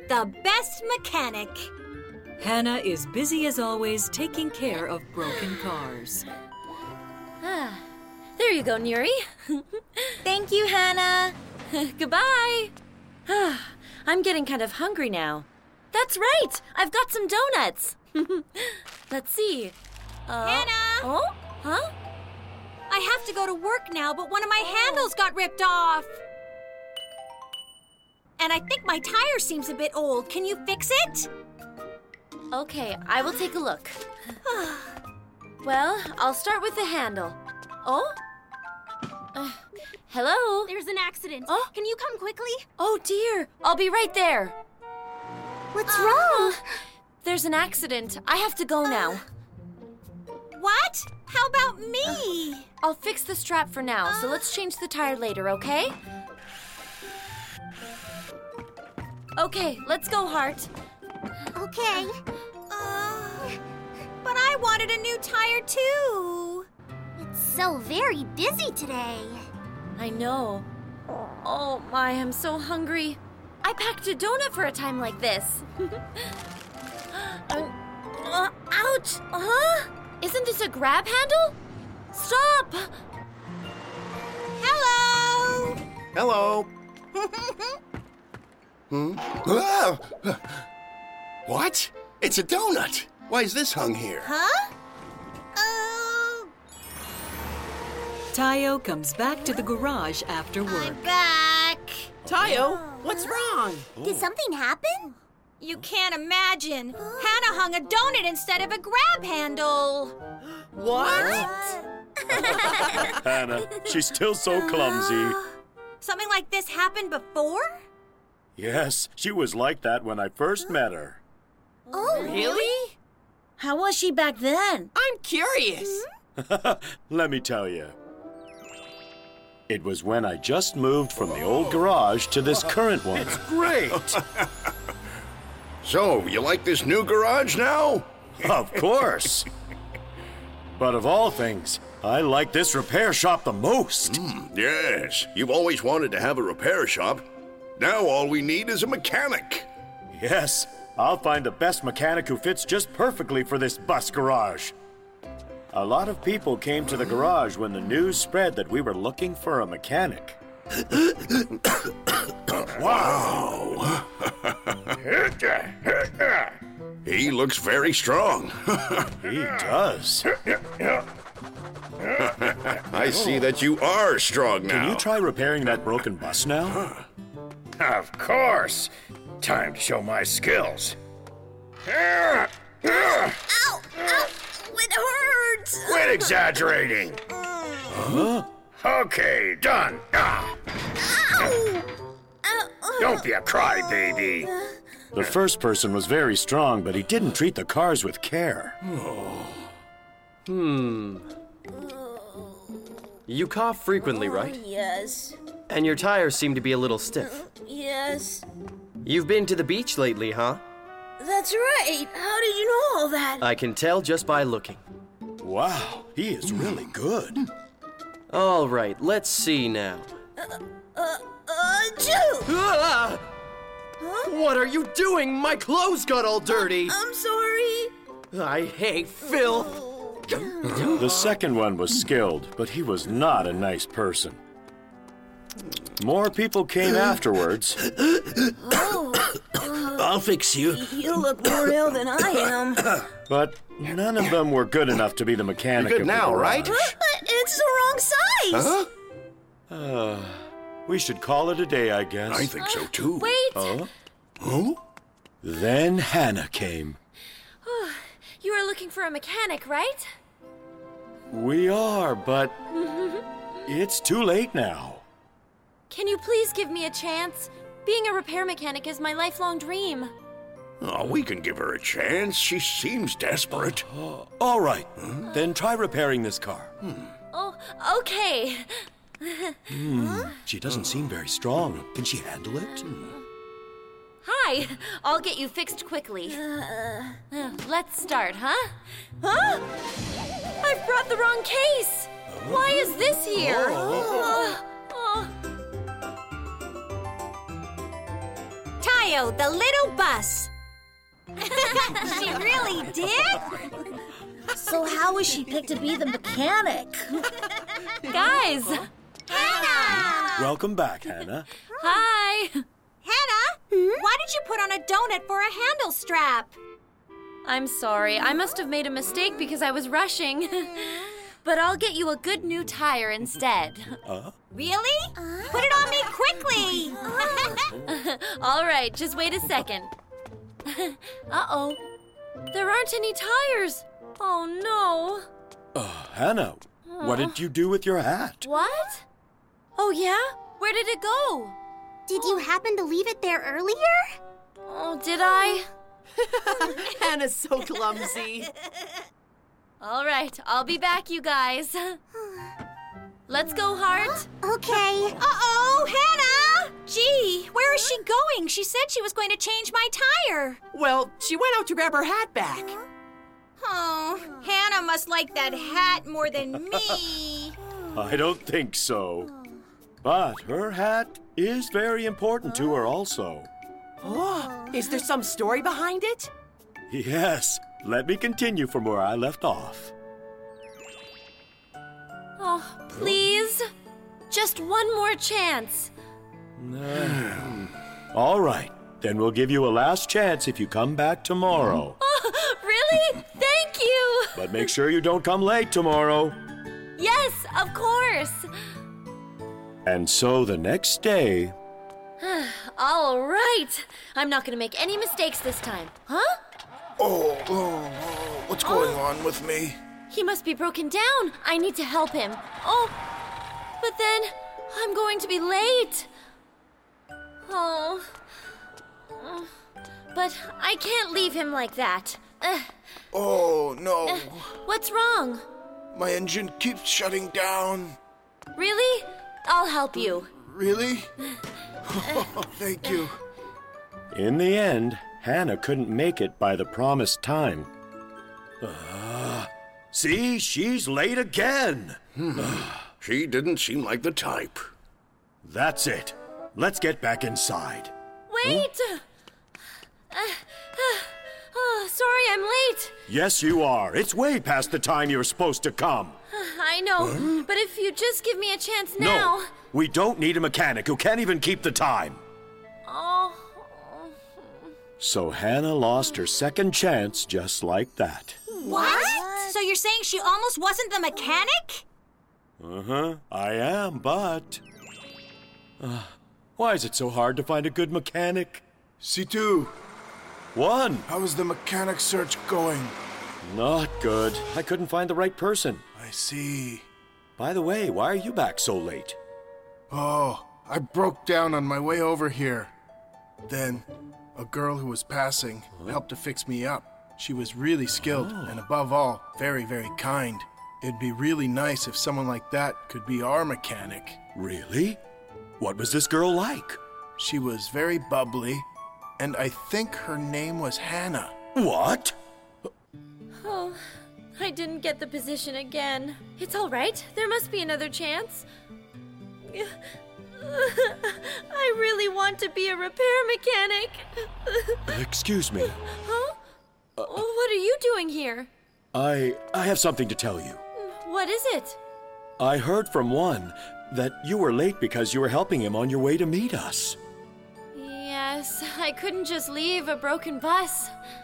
the best mechanic. Hannah is busy as always taking care of broken cars. There you go, Nuri. Thank you, Hannah. Goodbye. I'm getting kind of hungry now. That's right. I've got some donuts. Let's see. Hannah! Oh? Huh? I have to go to work now, but one of my handles got ripped off. And I think my tire seems a bit old. Can you fix it? Okay, I will take a look. Well, I'll start with the handle. Oh? Hello? There's an accident. Oh? Can you come quickly? Oh, dear. I'll be right there. What's wrong? There's an accident. I have to go now. What? How about me? I'll fix the strap for now, so let's change the tire later, okay? Okay, let's go, Hart. Okay. But I wanted a new tire, too. It's so very busy today. I know. Oh, my, I'm so hungry. I packed a donut for a time like this. Ouch! Huh? Isn't this a grab handle? Stop! Hello! Hello. What? It's a donut. Why is this hung here? Huh? Tayo comes back to the garage after work. I'm back. Tayo, what's wrong? Did something happen? You can't imagine. Hannah hung a donut instead of a grab handle. What? Hannah, she's still so clumsy. Something like this happened before? Yes, she was like that when I first met her. Oh, Really? How was she back then? I'm curious. Let me tell you. It was when I just moved from the old garage to this current one. It's great. So, you like this new garage now? Of course. But of all things, I like this repair shop the most. Yes, you've always wanted to have a repair shop. Now all we need is a mechanic. Yes, I'll find the best mechanic who fits just perfectly for this bus garage. A lot of people came to the garage when the news spread that we were looking for a mechanic. Wow. He looks very strong. He does. I see that you are strong now. Can you try repairing that broken bus now? Of course. Time to show my skills. Ow! Ow! It hurts! Quit exaggerating. Okay, done. Ow! Don't be a crybaby. The first person was very strong, but he didn't treat the cars with care. You cough frequently, right? Yes. And your tires seem to be a little stiff. Yes. You've been to the beach lately, huh? That's right. How did you know all that? I can tell just by looking. Wow, he is really good. All right, let's see now. Achoo! Ah! What are you doing? My clothes got all dirty. I'm sorry. I hate filth. The second one was skilled, but he was not a nice person. More people came afterwards. I'll fix you. You look more ill than I am. But none of them were good enough to be the mechanic. You're good of the now, right? garage. It's the wrong size. Huh? We should call it a day, I guess. I think so too. Wait. Huh? Then Hannah came. You were looking for a mechanic, right? We are, but it's too late now. Can you please give me a chance? Being a repair mechanic is my lifelong dream. Oh, we can give her a chance. She seems desperate. All right, then try repairing this car. Oh, okay. She doesn't seem very strong. Can she handle it? Hi, I'll get you fixed quickly. Let's start, huh? Huh? I've brought the wrong case. Why is this here? Tayo, the little bus. She really did? So how was she picked to be the mechanic? Guys! Hannah! Welcome back, Hannah. Hi! Hannah, why did you put on a donut for a handle strap? I'm sorry. I must have made a mistake because I was rushing. But I'll get you a good new tire instead. Really? Put it on me quickly! All right, just wait a second. Uh-oh. There aren't any tires. Oh, no. Hannah, what did you do with your hat? What? Oh, yeah? Where did it go? Did you happen to leave it there earlier? Oh, did I? Hannah's so clumsy. All right, I'll be back, you guys. Let's go, Hart. Okay. Uh-oh, Hannah! Gee, where is she going? She said she was going to change my tire. Well, she went out to grab her hat back. Oh, Hannah must like that hat more than me. I don't think so. But her hat is very important to her also. Oh, is there some story behind it? Yes, let me continue from where I left off. Oh, please. Just one more chance. All right, then we'll give you a last chance if you come back tomorrow. Oh, really? Thank you. But make sure you don't come late tomorrow. Yes, of course. And so the next day... All right. I'm not going to make any mistakes this time. Huh? Oh, what's going on with me? He must be broken down. I need to help him. Oh, but then I'm going to be late. Oh. But I can't leave him like that. Oh, no. What's wrong? My engine keeps shutting down. Really? I'll help you. Really? Thank you. In the end, Hannah couldn't make it by the promised time. See, she's late again. She didn't seem like the type. That's it. Let's get back inside. Wait! Oh, sorry I'm late. Yes, you are. It's way past the time you're supposed to come. I know, but if you just give me a chance now... No, we don't need a mechanic who can't even keep the time. Oh... So Hannah lost her second chance just like that. What? So you're saying she almost wasn't the mechanic? I am, but... why is it so hard to find a good mechanic? C2, One. how is the mechanic search going? Not good. I couldn't find the right person. I see. By the way, why are you back so late? Oh, I broke down on my way over here. Then, a girl who was passing helped to fix me up. She was really skilled and above all, very, very kind. It'd be really nice if someone like that could be our mechanic. Really? What was this girl like? She was very bubbly, and I think her name was Hannah. What? Oh, I didn't get the position again. It's all right. There must be another chance. I really want to be a repair mechanic. Excuse me. Huh? What are you doing here? I have something to tell you. What is it? I heard from one that you were late because you were helping him on your way to meet us. Yes, I couldn't just leave a broken bus.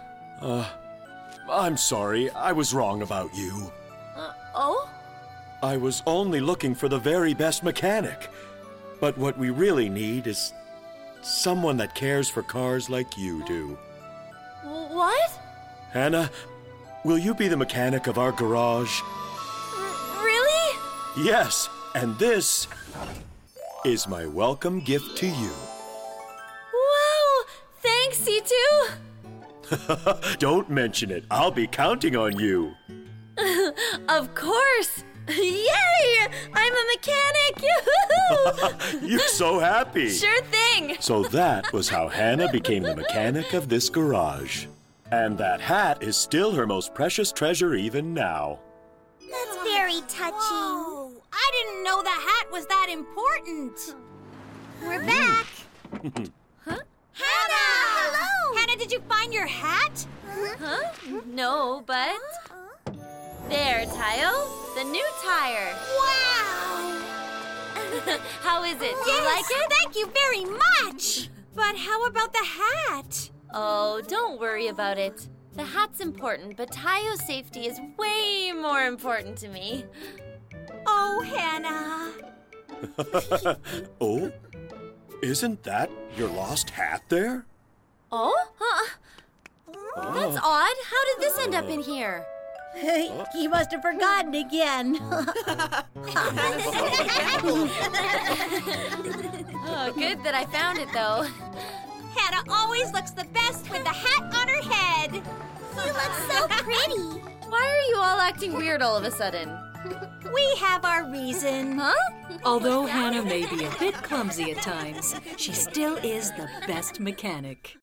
I'm sorry, I was wrong about you. Oh? I was only looking for the very best mechanic. But what we really need is someone that cares for cars like you do. What? Hannah, will you be the mechanic of our garage? Really? Yes, and this is my welcome gift to you. Wow! Thanks, C2! Don't mention it. I'll be counting on you. Of course! Yay! I'm a mechanic! Yoo-hoo! You're so happy. Sure thing! So that was how Hannah became the mechanic of this garage. And that hat is still her most precious treasure even now. That's very touching. Oh, I didn't know the hat was that important. We're back. Hannah! your hat? Huh? No, but... There, Tayo. The new tire. Wow! How is it? Do you Yes, like it? thank you very much. But how about the hat? Oh, don't worry about it. The hat's important, but Tayo's safety is way more important to me. Oh, Hannah. Oh? Isn't that your lost hat there? Oh? Huh? That's odd. How did this end up in here? He must have forgotten again. Oh, good that I found it, though. Hannah always looks the best with the hat on her head. You look so pretty. Why are you all acting weird all of a sudden? We have our reason. Huh? Although Hannah may be a bit clumsy at times, she still is the best mechanic.